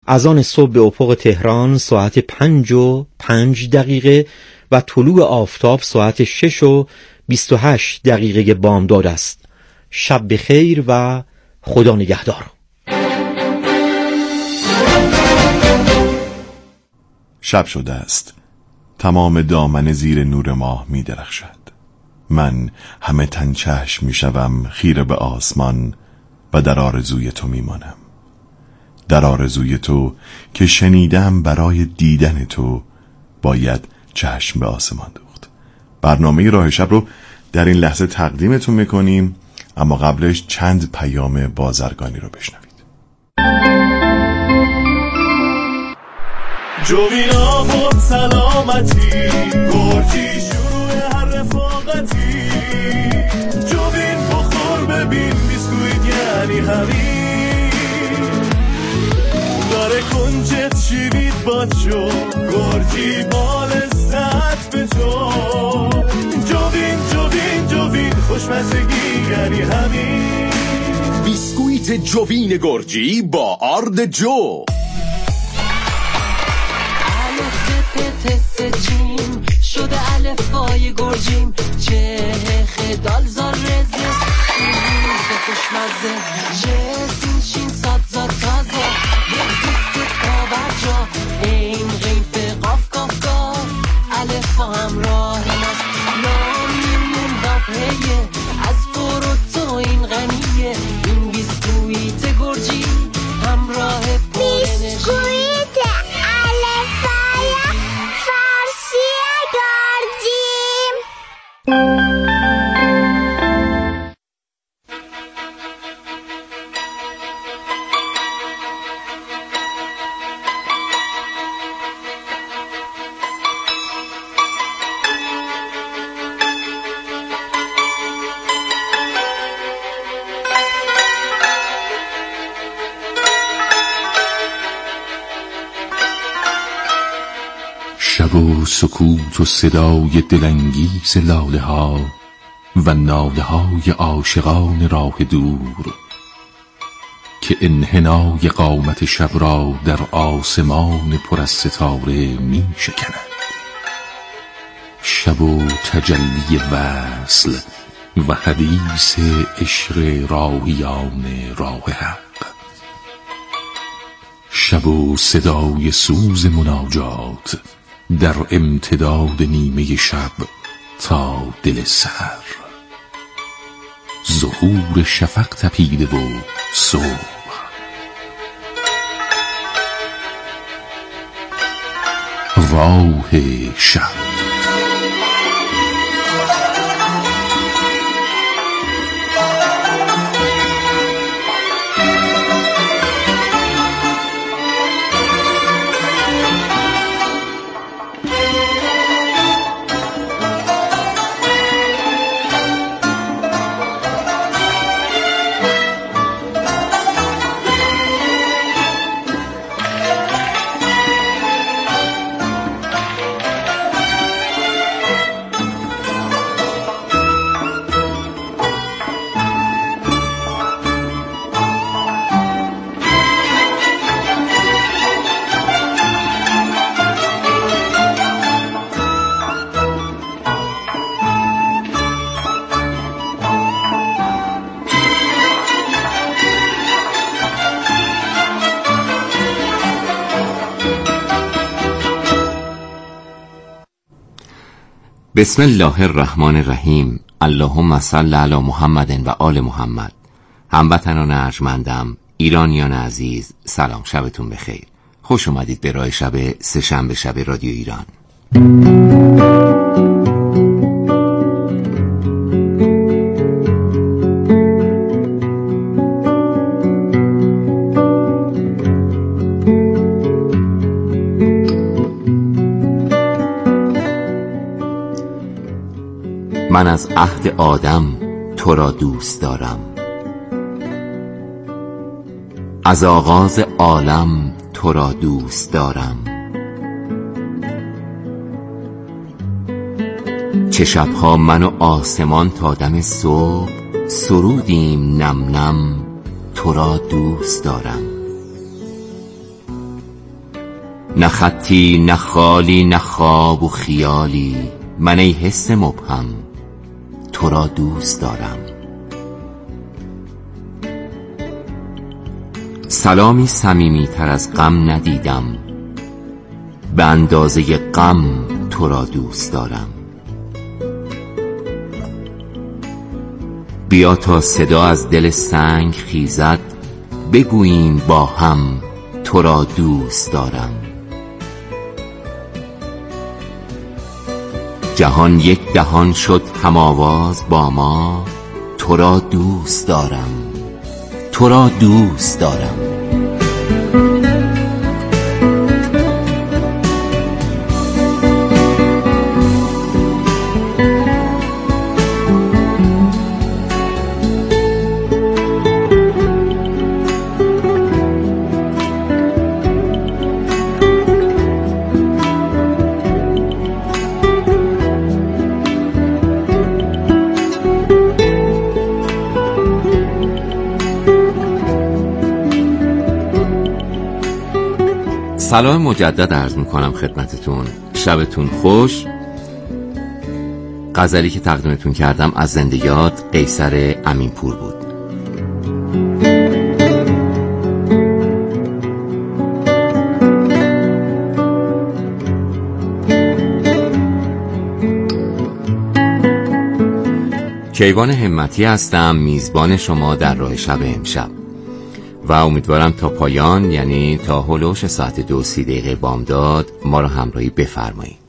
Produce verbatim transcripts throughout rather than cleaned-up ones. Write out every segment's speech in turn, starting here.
از آن صبح به افق تهران ساعت پنج و پنج دقیقه و طلوع آفتاب ساعت شش و بیست و هشت دقیقه بامداد است. شب بخیر و خدا نگهدار. شب شده است. تمام دامن زیر نور ماه می درخشد. من همه تن چشم می شوم خیره به آسمان و در آرزوی تو می مانم. در آرزوی تو که شنیدم برای دیدن تو باید چشم به آسمان دوخت. برنامه راه شب رو در این لحظه تقدیمتون میکنیم، اما قبلش چند پیام بازرگانی رو بشنوید. جوینا بود سلامتی، گرجی شروع هر رفاقتی. جوین بخور ببین بیسکویت یعنی همین. داره کنجت شیوید باچو، گرجی بال لذت به تو. جوین جوین جوین خوشمزگی یعنی همین. بیسکویت جوین گرجی با آرد جو. تسجیم شده الفای گرجیم، چه خدال زار رزه به خوشمزه، چه سینشین ساد زاد تازه، یک دیست پاور جا این غیف قاف قاف قاف. الفا همراه ماست نامیمون دافهیه، از فروتو این غنیه. این بیسکویت گرجی همراه پرنشی. شب و سکوت و صدای دلانگیز لاله ها و ناله های عاشقان راه دور که انحنای قامت شب را در آسمان پر از ستاره می شکند. شب و تجلی وصل و حدیث عشق راهیان راه حق. شب و صدای سوز مناجات در امتداد نیمه شب تا دل سحر. ظهور شفق تپیده و صبح. راه شب. بسم الله الرحمن الرحیم. اللهم صل علی محمد و آل محمد. هموطنان ارجمندم، ایرانیان عزیز، سلام، شبتون بخیر. خوش اومدید به راه شب سه شنبه شب رادیو ایران. من از عهد آدم تو را دوست دارم، از آغاز عالم تو را دوست دارم. چه شبها من و آسمان تا دم صبح سرودیم نم نم، تو را دوست دارم. نه خطی نه خالی نه خواب و خیالی، من ای حس مبهم تو را دوست دارم. سلامی صمیمی تر از غم ندیدم، به اندازه غم تو را دوست دارم. بیا تا صدا از دل سنگ خیزد، بگوییم با هم تو را دوست دارم. جهان یک دهان شد هم آواز با ما، تو را دوست دارم، تو را دوست دارم. سلام مجدد عرض میکنم خدمتتون. شبتون خوش. غزلی که تقدیمتون کردم از زنده یاد قیصر امینپور بود. کیوان همتی هستم، میزبان شما در راه شب امشب و امیدوارم تا پایان، یعنی تا هلوش ساعت دو سی دقیقه بامداد، ما رو همراهی بفرمایید.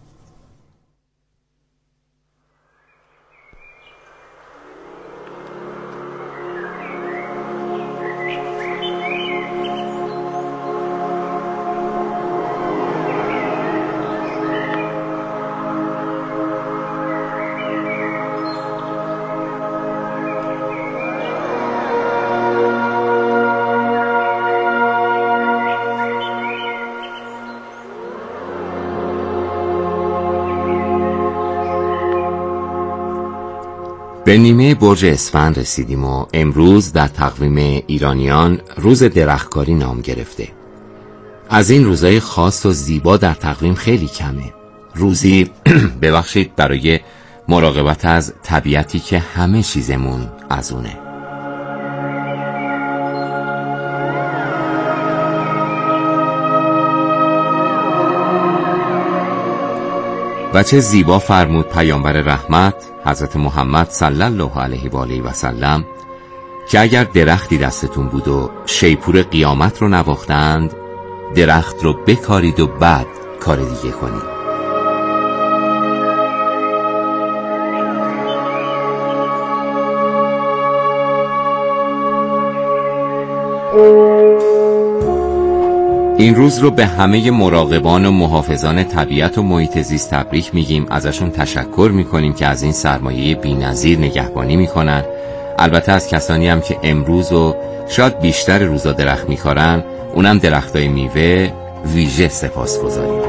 به نیمه برج اسفند رسیدیم و امروز در تقویم ایرانیان روز درختکاری نام گرفته. از این روزهای خاص و زیبا در تقویم خیلی کمه. روزی ببخشید برای مراقبت از طبیعتی که همه چیزمون از اونه. و چه زیبا فرمود پیامبر رحمت حضرت محمد صلی الله علیه و آله و سلم که اگر درختی دستتون بود و شیپور قیامت رو نواختند، درخت رو بکارید و بعد کار دیگه کنید. این روز رو به همه مراقبان و محافظان طبیعت و محیط زیست تبریک میگیم، ازشون تشکر میکنیم که از این سرمایه بی‌نظیر نگهبانی میکنن. البته از کسانی هم که امروز و شاید بیشتر روزا درخت میکارن، اونم درختای میوه، ویژه سپاس گذاریم.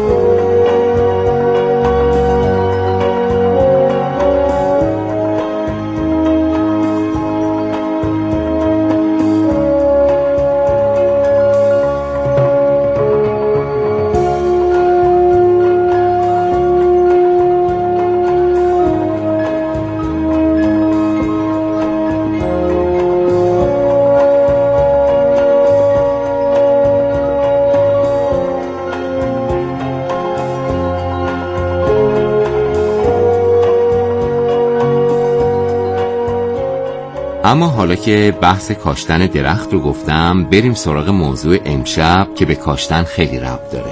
اما حالا که بحث کاشتن درخت رو گفتم، بریم سراغ موضوع امشب که به کاشتن خیلی ربط داره.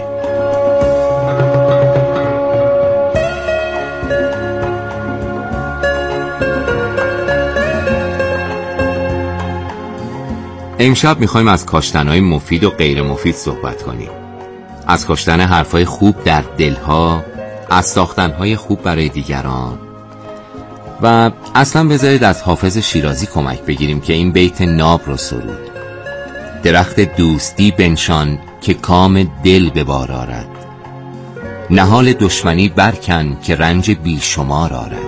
امشب میخوایم از کاشتن‌های مفید و غیر مفید صحبت کنیم. از کاشتن حرفای خوب در دلها، از ساختن‌های خوب برای دیگران، و اصلا بذارید از حافظ شیرازی کمک بگیریم که این بیت ناب رو سرود: درخت دوستی بنشان که کام دل به بار آرد، نهال دشمنی برکن که رنج بیشمار آرد.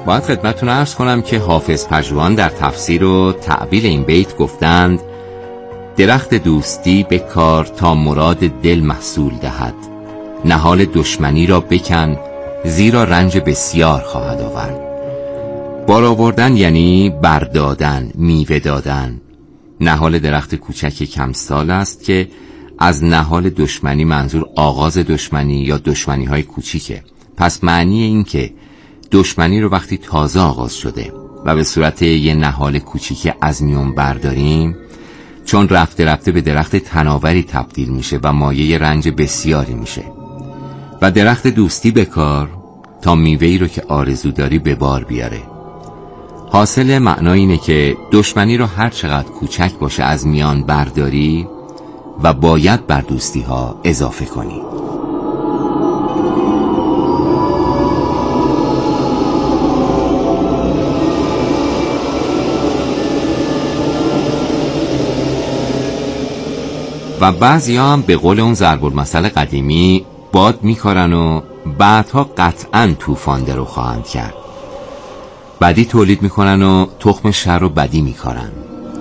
باید خدمتتون عرض کنم که حافظ پژوهان در تفسیر و تعبیر این بیت گفتند: درخت دوستی بکار تا مراد دل محصول دهد، نهال دشمنی را بکن زیرا رنج بسیار خواهد آورد. بار آوردن یعنی بردادن، میوه دادن. نهال درخت کوچک کم سال است که از نهال دشمنی منظور آغاز دشمنی یا دشمنی های کوچیکه. پس معنی این که دشمنی رو وقتی تازه آغاز شده و به صورت یه نهال کوچیک از میون برداریم، چون رفته رفته به درخت تناوری تبدیل میشه و مایه رنج بسیاری میشه. و درخت دوستی بکار تا میوه‌ای رو که آرزو داری به بار بیاره. حاصل معنی اینه که دشمنی رو هر چقدر کوچک باشه از میان برداری و باید بر دوستی ها اضافه کنی. و بعضی هم به قول اون ضرب المثل قدیمی باد میکارن و بعدها قطعا طوفان درو خواهند کرد. بدی تولید میکنن و تخم شر و بدی میکارن.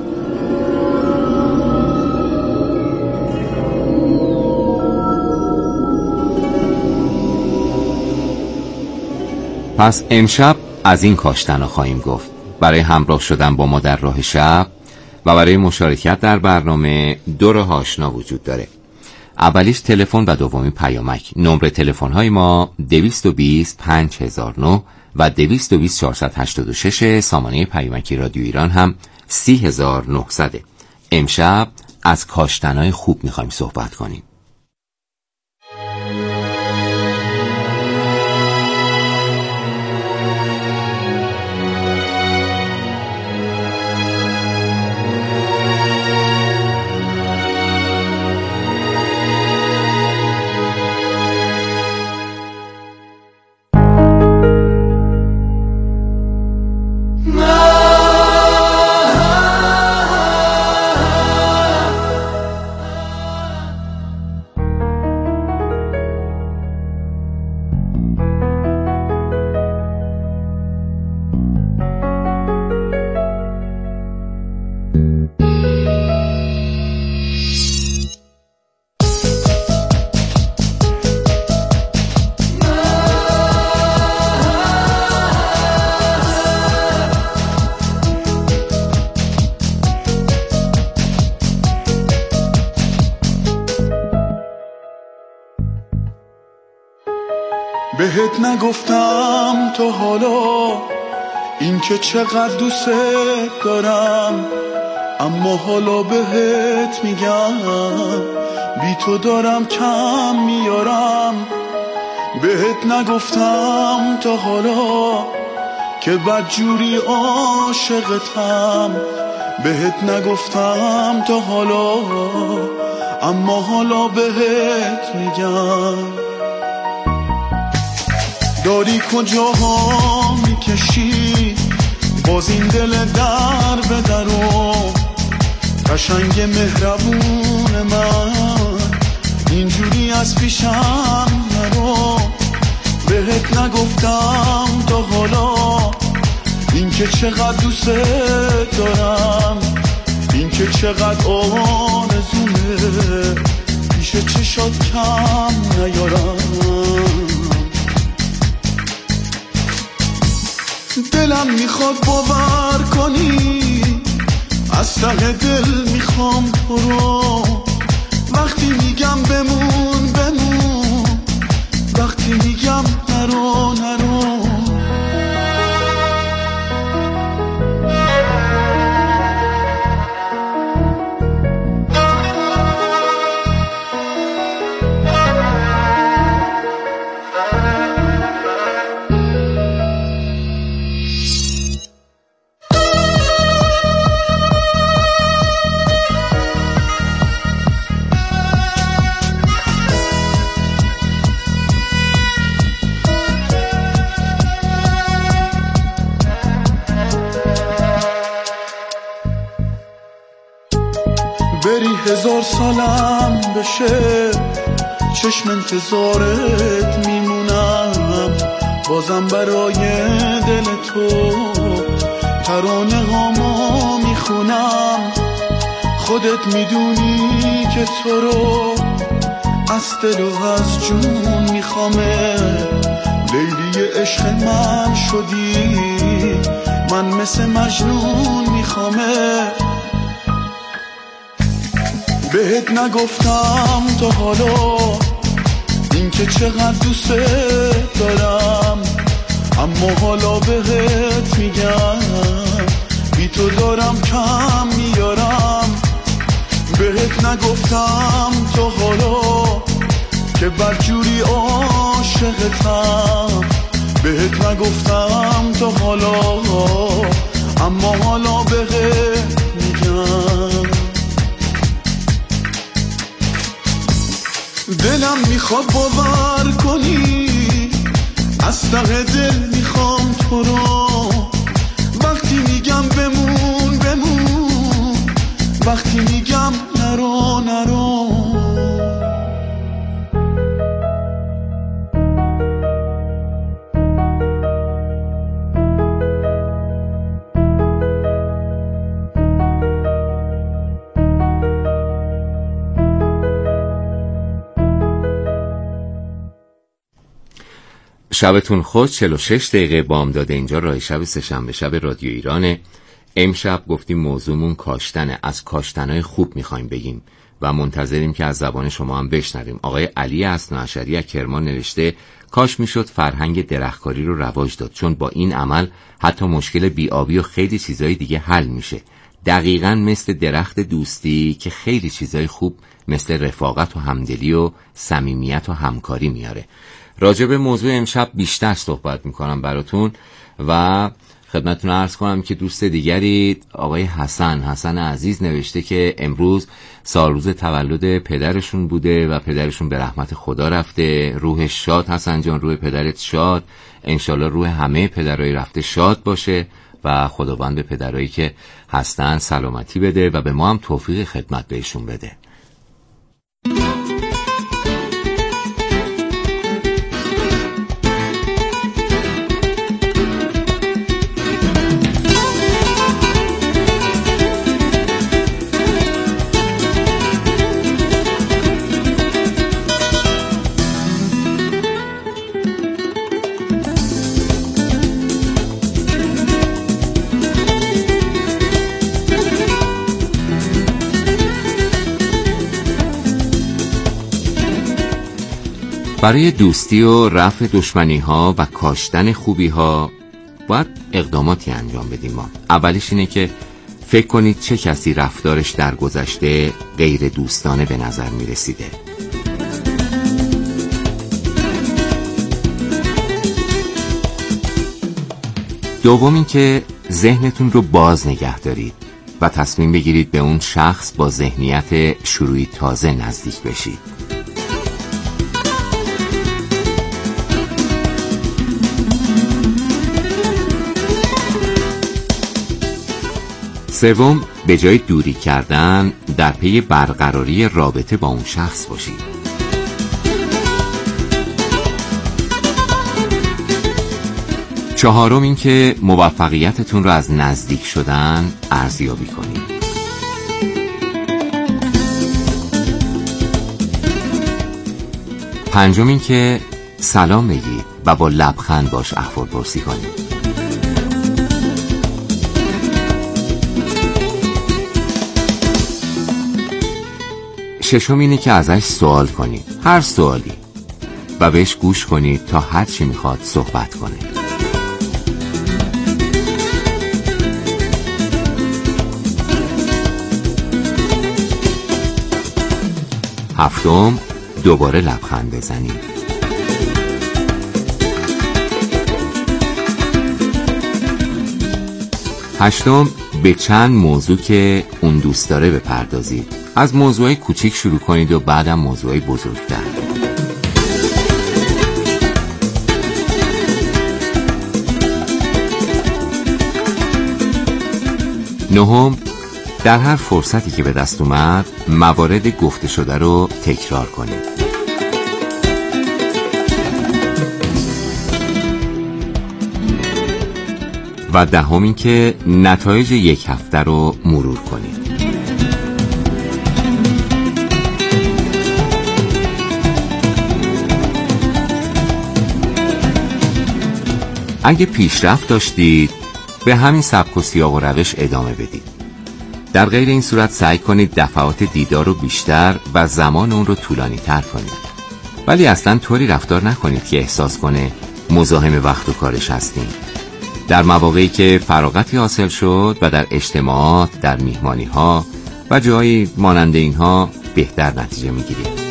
پس امشب از این کاشتنا خواهیم گفت. برای همراه شدن با ما در راه شب و برای مشارکت در برنامه دو راه آشنا وجود داره. اولیش تلفن و دومی پیامک. نمره تلفن های ما دویست و بیست پنج هزار و نه و دویست و بیست چهارصد و هشتاد و شش. سامانه پیامکی رادیو ایران هم سی هزار و نهصد. امشب از کاشتنای خوب میخوایم صحبت کنیم. بهت نگفتم تا حالا این که چقدر دوست دارم، اما حالا بهت میگم بی تو دارم کم میارم. بهت نگفتم تا حالا که بدجوری عاشقتم، بهت نگفتم تا حالا اما حالا بهت میگم. داری کجاها میکشی باز این دل در به درو، قشنگ مهربون من اینجوری از پیشم نرو. بهت نگفتم تا حالا این که چقدر دوست دارم، این که چقدر آرزومه پیش چشات کم نیارم. دلم میخواد باور کنی از ته دل میخوام تو رو، وقتی میگم بمون بمون، وقتی میگم نرو نرو. بری هزار سالم بشه چشم انتظارت میمونم، بازم برای دل تو ترانه هامو میخونم. خودت میدونی که تو رو از دل و از جون میخوامه. لیلی عشق من شدی، من مثل مجنون میخوامه. بهت نگفتم تا حالا این که چقدر دوست دارم، اما حالا بهت میگم بی تو دارم کم میارم. بهت نگفتم تا حالا که بدجوری عاشقتم. بهت نگفتم تا حالا، اما حالا بهت میگم. دلم میخواد باور کنی، از ته دل میخوام تو رو. وقتی میگم بمون بمون، وقتی میگم نرو نرو. شبتون خوش. چهل و شش دقیقه بامداد اینجا راه شب سه‌شنبه شب رادیو ایرانه. امشب گفتیم موضوعمون کاشتنه. از کاشتنای خوب میخوایم بگیم و منتظریم که از زبان شما هم بشنویم. آقای علی اثناعشری از کرمان نوشته کاش میشد فرهنگ درختکاری رو رواج داد، چون با این عمل حتی مشکل بی‌آبی و خیلی چیزای دیگه حل میشه. دقیقاً مثل درخت دوستی که خیلی چیزای خوب مثل رفاقت و همدلی و صمیمیت و همکاری میاره. راجع به موضوع امشب بیشتر صحبت میکنم براتون و خدمتتون عرض کنم که دوست دیگری آقای حسن حسن عزیز نوشته که امروز سالروز تولد پدرشون بوده و پدرشون به رحمت خدا رفته. روحش شاد حسن جان، روح پدرت شاد، انشالله روح همه پدرای رفته شاد باشه و خداوند به پدرایی که هستن سلامتی بده و به ما هم توفیق خدمت بهشون بده. برای دوستی و رفع دشمنی ها و کاشتن خوبی ها باید اقداماتی انجام بدیم. ما اولیش اینه که فکر کنید چه کسی رفتارش در گذشته غیر دوستانه به نظر می رسیده. دوم این که ذهنتون رو باز نگه دارید و تصمیم بگیرید به اون شخص با ذهنیت شروعی تازه نزدیک بشید. سوم، به جای دوری کردن در پی برقراری رابطه با اون شخص باشید. چهارم این که موفقیتتون رو از نزدیک شدن ارزیابی کنید. پنجم این که سلام بگید و با لبخند باش احوالپرسی کنید. ششم اینه که ازش سوال کنید، هر سوالی، و بهش گوش کنید تا هر چی میخواد صحبت کنه. هفتم، دوباره لبخند بزنید. هشتم، به چند موضوع که اون دوست داره بپردازید. از موضوعی کوچیک شروع کنید و بعدم موضوعی بزرگتر. نهم، در هر فرصتی که به دست اومد موارد گفته شده رو تکرار کنید. و دهم این که نتایج یک هفته رو مرور کنید. اگه پیشرفت داشتید به همین سبک و سیاق و روش ادامه بدید. در غیر این صورت سعی کنید دفعات دیدار رو بیشتر و زمان اون رو طولانی تر کنید. ولی اصلا طوری رفتار نکنید که احساس کنه مزاحم وقت و کارش هستین. در مواقعی که فراغتی حاصل شد و در اجتماعات، در میهمانی ها و جایی مانند اینها بهتر نتیجه میگیرید.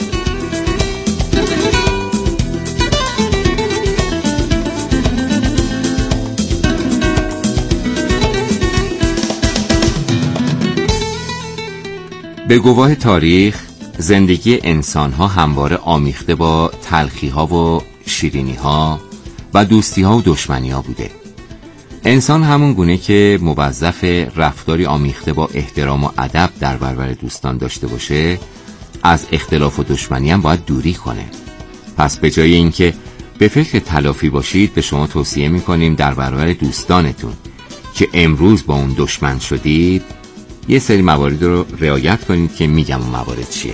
به گواه تاریخ، زندگی انسان‌ها همواره آمیخته با تلخی‌ها و شیرینی‌ها و دوستی‌ها و دشمنی‌ها بوده. انسان همون گونه که موظف رفتاری آمیخته با احترام و ادب در برابر دوستان داشته باشه، از اختلاف و دشمنی هم باید دوری کنه. پس به جای اینکه به فکر تلافی باشید، به شما توصیه می‌کنیم در برابر دوستانتون که امروز با اون دشمن شدید، یه سری موارد رو رعایت کنید که میگم اون موارد چیه.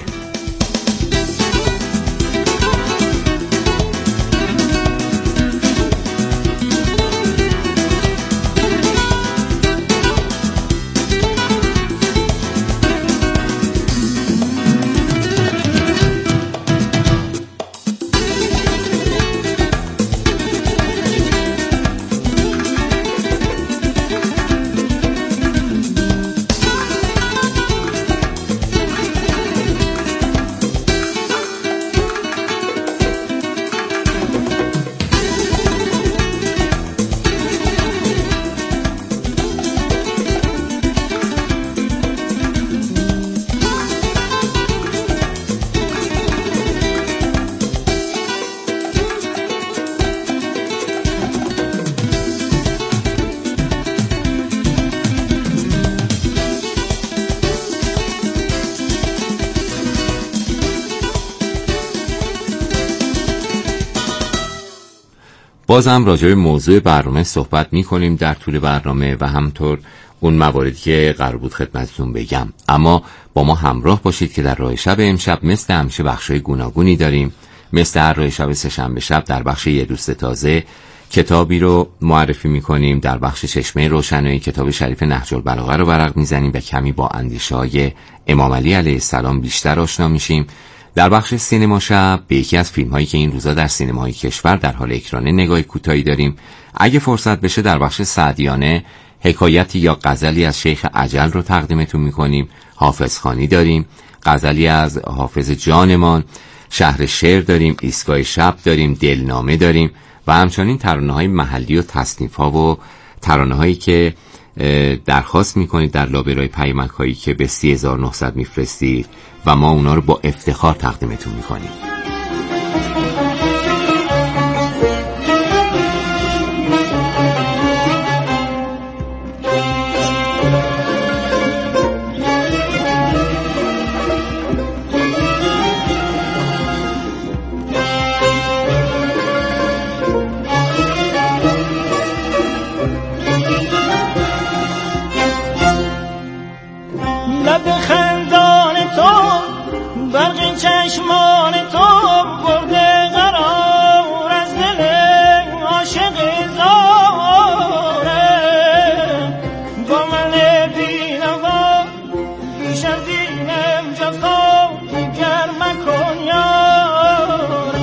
بازم راجع به موضوع برنامه صحبت می‌کنیم در طول برنامه و همطور اون مواردی که قرار بود خدمتتون بگم. اما با ما همراه باشید که در راه شب امشب مثل همیشه بخشای گوناگونی داریم. مثل هر راه شب سه‌شنبه شب در بخش یه دوست تازه کتابی رو معرفی می‌کنیم، در بخش چشمه روشنایی کتاب شریف نهج البلاغه رو ورق می‌زنیم و کمی با اندیشه‌های امام علی علیه السلام بیشتر آشنا میشیم. در بخش سینما شب به یکی از فیلم هایی که این روزا در سینمای کشور در حال اکرانه نگاهی کوتاهی داریم. اگه فرصت بشه در بخش سعدیانه حکایتی یا غزلی از شیخ اجل رو تقدیمتون میکنیم. حافظ خانی داریم، غزلی از حافظ جانمان، شهر شعر داریم، ایستگاه شب داریم، دلنامه داریم و همچنین ترانه‌های محلی و تصنیف‌ها و ترانه‌هایی که درخواست میکنید در لابلای پیامک هایی که به سی هزار و نهصد میفرستید و ما اونا رو با افتخار تقدیمتون میکنیم. چشمان تو برده قرار از دل عاشق زاره، با من بینوا بیش از اینم جفا گر مکن یار.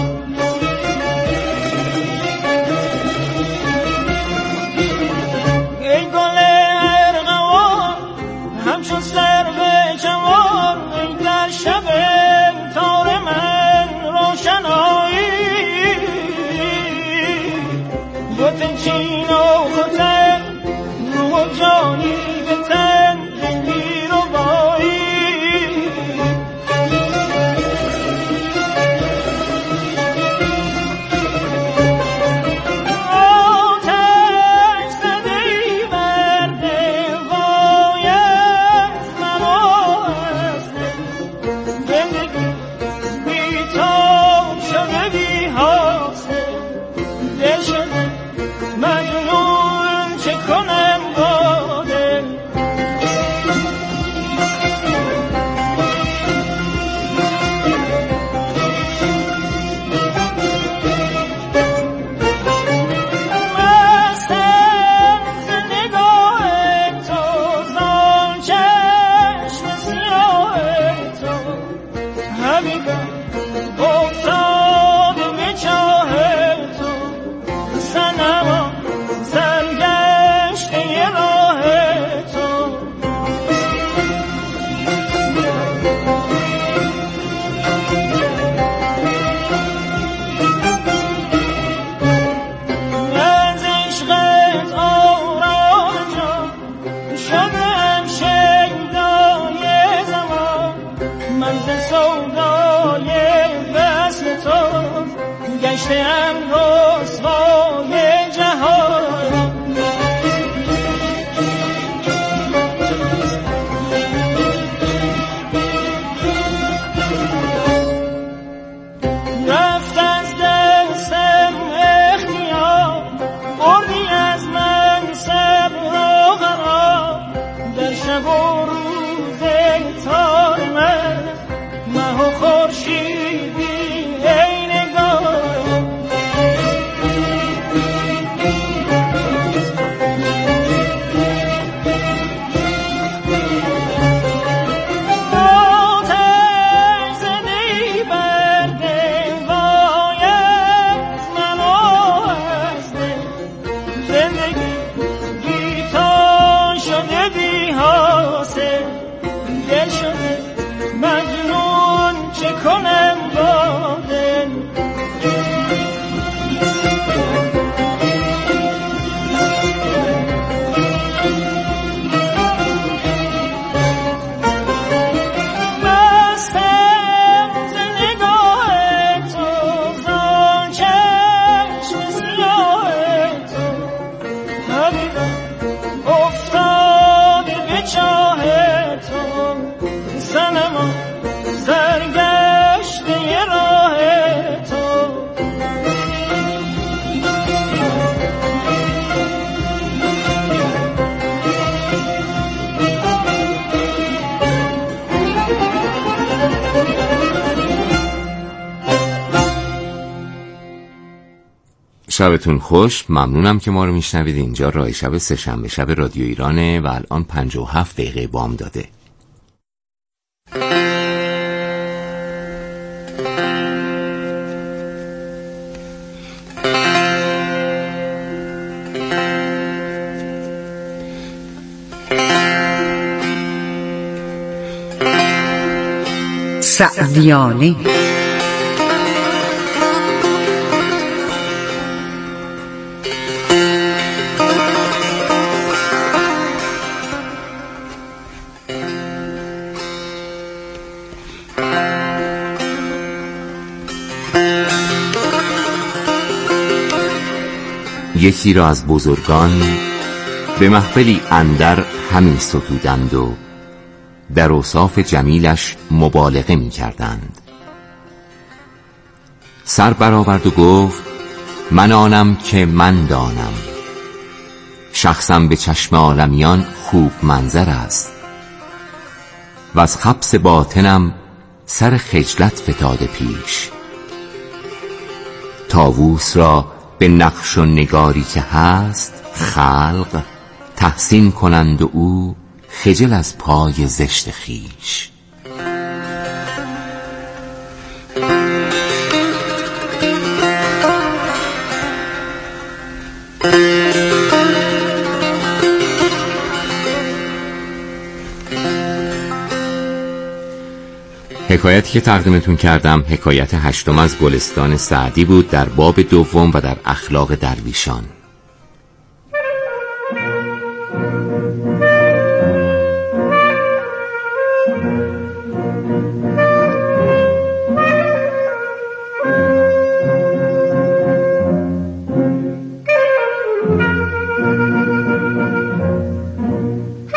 ای گل ارغوان همچون سرو جوان، ای در شب تار من روشنایی، بوتن چین و خوتن رو و جانی بتن رنگی رو بایی. آتش زده ای بر دل باید مرا از زندگی شده بی حاصل، دل شده مجنون چه کنه شدم شیدای زمان، من ز سودای وصل تو گشتم رسوای جهان. رفت از دستم اختیار، بردی از من صبر و قرار، در شب و روز تار من مه و خورشیدی ای نگاه. مجنون چه کنم با دل، مستم ز نگاه تو، زان چشم سیاه تو، حبیبم افتاده به چاه تو، صنما سرگشته راه تو. شبتون خوش. ممنونم که ما رو میشنوید. اینجا راه شب سه شنبه شب رادیو ایرانه و الان پنجاه و هفت دقیقه بام داده. سعدیانه یکی را از بزرگان به محفلی اندر همین ستودند و در اوصاف جمیلش مبالغه می کردند. سر برآورد و گفت من آنم که من دانم، شخصم به چشم عالمیان خوب منظر است، و از خبث باطنم سر خجلت فتاده پیش. طاووس را به نقش و نگاری که هست خلق تحسین کنند و او خجل از پای زشت خیش. حکایتی که تقدیمتون کردم حکایت هشتم از گلستان سعدی بود در باب دوم و در اخلاق درویشان.